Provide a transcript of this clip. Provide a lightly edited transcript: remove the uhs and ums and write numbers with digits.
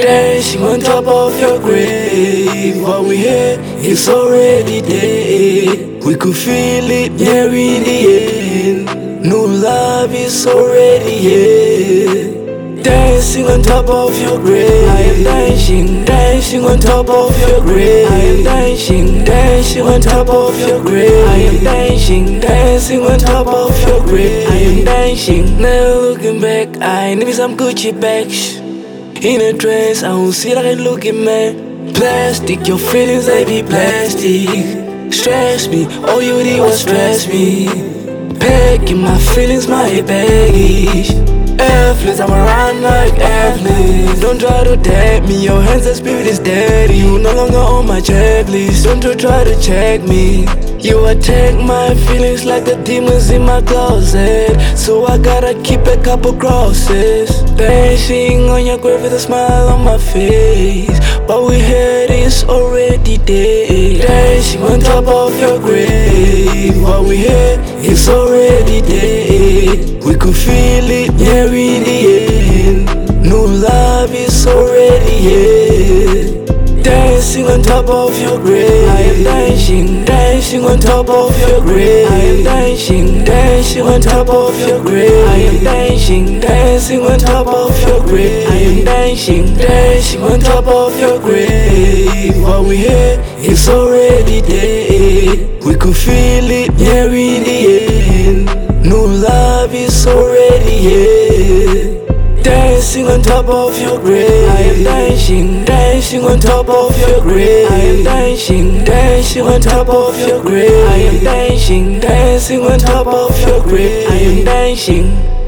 dancing on top of your grave. What we had is already dead. We could feel it nearing the end. New love is already here. Dancing on top of your grave. I am dancing, dancing on top of your grave. I am dancing, dancing on top of your grave. I am dancing, dancing on top of your grave. I am dancing. Never looking back, I need me some Gucci bags. In a dress, I don't see like a looking man. Plastic, your feelings they be plastic. Stress me, all you did was stress me. Packing my feelings, my baggage. Athletes, I'm around like athletes. Don't try to tag me, your hands and spirit is dirty. You no longer on my checklist. Don't you try to check me. You attack my feelings like the demons in my closet. So I gotta keep a couple crosses. Dancing on your grave with a smile on my face. What we had is already dead. Dancing on top of your grave. What we had is already dead. We could feel it nearing the end. New love is already here. Dancing on top of your grave. I am dancing, dancing on top of your grave. I am dancing, dancing on top of your grave. I am dancing, dancing on top of your grave. I am dancing, dancing on top of your grave. What we had is already dead. We could feel it nearing the end. New love is already here. Dancing on top of your grave. I am dancing, dancing on top of your grave. I am dancing, dancing on top of your grave. I am dancing, dancing on top of your grave. I am dancing.